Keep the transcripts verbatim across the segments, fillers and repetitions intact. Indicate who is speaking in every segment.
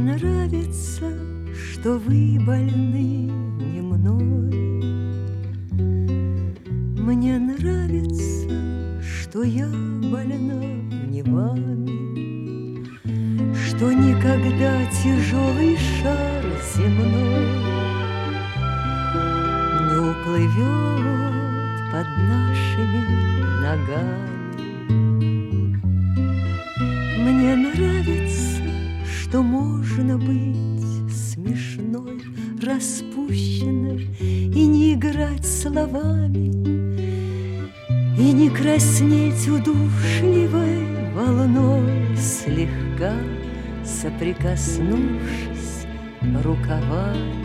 Speaker 1: нравится, что вы больны не мной. Мне нравится, что я больна не вами, что никогда тяжелый шар земной не уплывет под нашими ногами. Мне нравится, что можно быть смешной, распущенной и не играть словами, и не краснеть удушливой волной, слегка соприкоснувшись рукавами.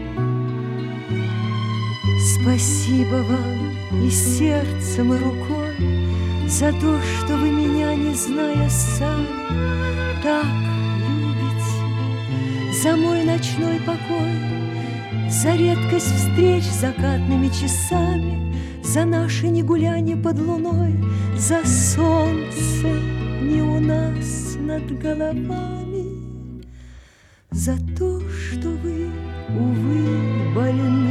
Speaker 1: Спасибо вам и сердцем, и рукой за то, что вы меня, не зная сами, так любите, за мой ночной покой, за редкость встреч закатными часами, за наши негуляния под луной, за солнце не у нас над головами, за то, что вы, увы, больны